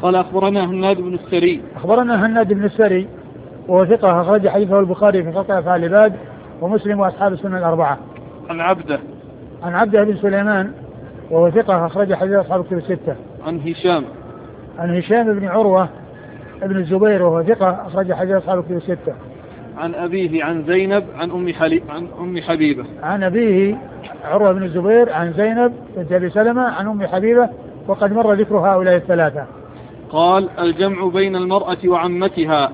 قال أخبرنا هناد بن السري. أخبرنا هناد بن السري وهو ثقة أخرج حديثه البخاري في خلق أفعال العباد ومسلم وأصحاب السنن الأربعة. عن عبده بن سليمان وهو ثقة أخرج حديث أصحاب الكتب الستة. عن هشام بن عروة ابن الزبير وهو ثقة أخرج حديث أصحاب الكتب الستة. عن أبيه عن زينب عن أم حبيبة. عن أبيه عروة بن الزبير عن زينب بنت أبي سلمة عن أم حبيبة وقد مر ذكر هؤلاء الثلاثة. قال الجمع بين المرأة وعمتها